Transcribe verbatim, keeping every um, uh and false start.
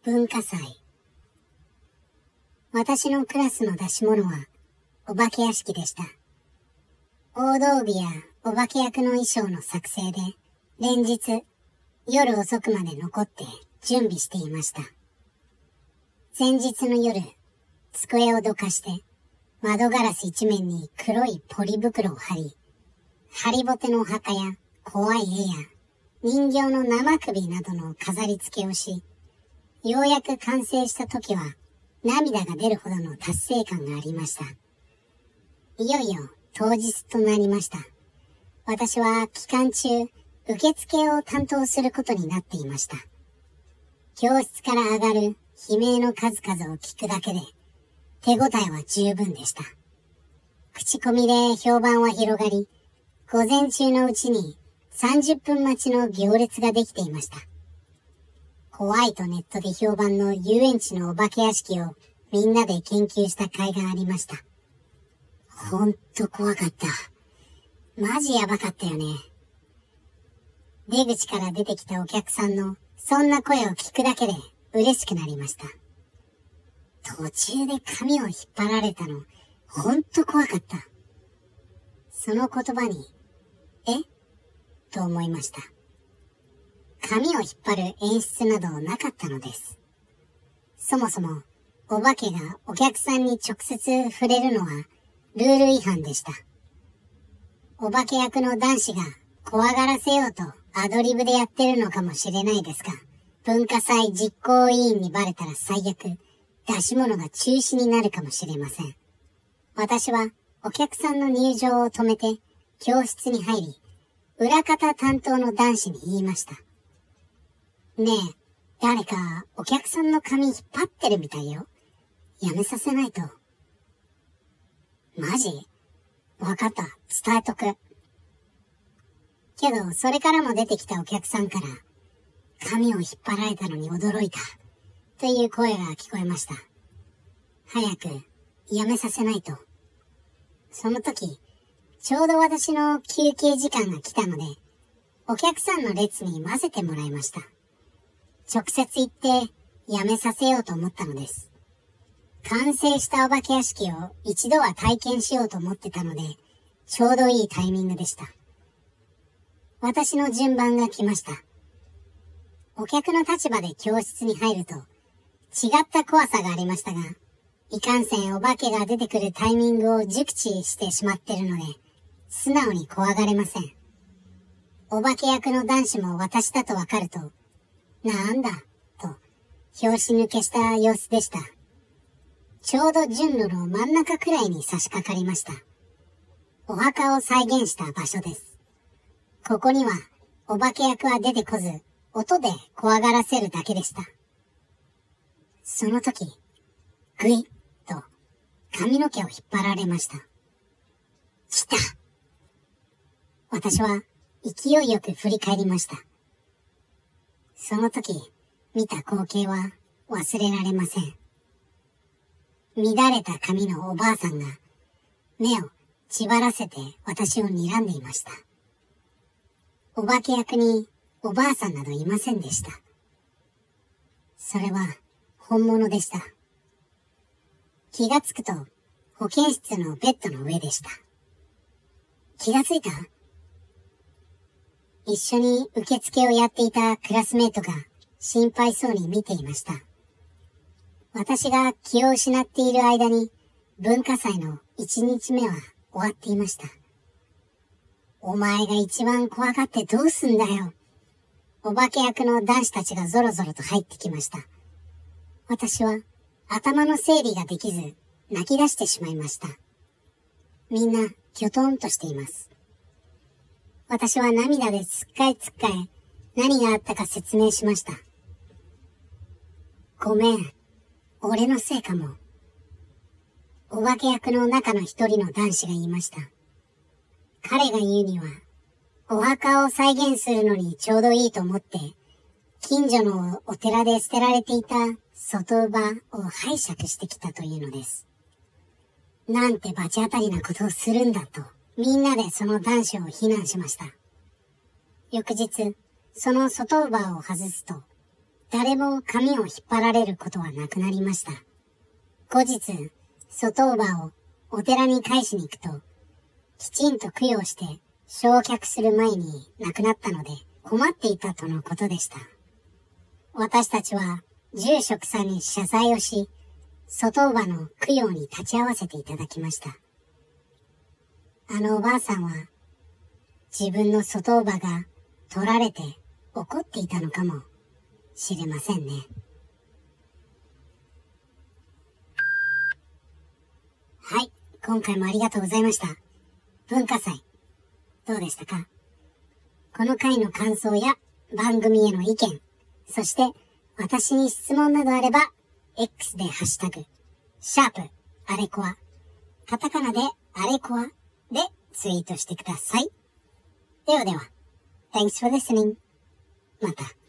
文化祭。私のクラスの出し物はお化け屋敷でした。大道具やお化け役の衣装の作成で連日夜遅くまで残って準備していました。前日の夜、机をどかして窓ガラス一面に黒いポリ袋を貼り、ハリボテのお墓や怖い絵や人形の生首などの飾り付けをし、ようやく完成した時は涙が出るほどの達成感がありました。いよいよ当日となりました。私は期間中、受付を担当することになっていました。教室から上がる悲鳴の数々を聞くだけで手応えは十分でした。口コミで評判は広がり、午前中のうちにさんじゅっぷん待ちの行列ができていました。怖いとネットで評判の遊園地のお化け屋敷をみんなで研究した甲斐がありました。ほんと怖かった。マジやばかったよね。出口から出てきたお客さんのそんな声を聞くだけで嬉しくなりました。途中で髪を引っ張られたの、ほんと怖かった。その言葉に、え？と思いました。髪を引っ張る演出などなかったのです。そもそも、お化けがお客さんに直接触れるのはルール違反でした。お化け役の男子が怖がらせようとアドリブでやってるのかもしれないですが、文化祭実行委員にバレたら最悪、出し物が中止になるかもしれません。私はお客さんの入場を止めて教室に入り、裏方担当の男子に言いました。ねえ、誰かお客さんの髪引っ張ってるみたいよ。やめさせないと。マジ？わかった。伝えとく。けど、それからも出てきたお客さんから、髪を引っ張られたのに驚いた。という声が聞こえました。早く、やめさせないと。その時、ちょうど私の休憩時間が来たので、お客さんの列に混ぜてもらいました。直接言ってやめさせようと思ったのです。完成したお化け屋敷を一度は体験しようと思ってたので、ちょうどいいタイミングでした。私の順番が来ました。お客の立場で教室に入ると、違った怖さがありましたが、いかんせんお化けが出てくるタイミングを熟知してしまってるので、素直に怖がれません。お化け役の男子も私だとわかると、なんだ、と、拍子抜けした様子でした。ちょうど順路の真ん中くらいに差し掛かりました。お墓を再現した場所です。ここには、お化け役は出てこず、音で怖がらせるだけでした。その時、ぐいっと、髪の毛を引っ張られました。来た！私は、勢いよく振り返りました。その時、見た光景は忘れられません。乱れた髪のおばあさんが、目を縛らせて私を睨んでいました。お化け役におばあさんなどいませんでした。それは本物でした。気がつくと保健室のベッドの上でした。気がついた？一緒に受付をやっていたクラスメートが心配そうに見ていました。私が気を失っている間に文化祭の一日目は終わっていました。お前が一番怖がってどうすんだよ。お化け役の男子たちがぞろぞろと入ってきました。私は頭の整理ができず泣き出してしまいました。みんなきょとんとしています。私は涙でつっかえつっかえ何があったか説明しました。ごめん、俺のせいかも。お化け役の中の一人の男子が言いました。彼が言うには、お墓を再現するのにちょうどいいと思って、近所のお寺で捨てられていた外乳を拝借してきたというのです。なんて罰当たりなことをするんだと、みんなでその男子を非難しました。翌日、その外乳を外すと、 誰も髪を引っ張られることはなくなりました。後日、外おばをお寺に返しに行くと、きちんと供養して焼却する前に亡くなったので困っていたとのことでした。私たちは住職さんに謝罪をし、外おばの供養に立ち会わせていただきました。あのおばあさんは自分の外おばが取られて怒っていたのかもしれませんね。はい、今回もありがとうございました。文化祭、どうでしたか？この回の感想や番組への意見、そして私に質問などあれば、X でハッシュタグ、シャープ、あれこわ、カタカナであれこわでツイートしてください。ではでは、Thanks for listening. また。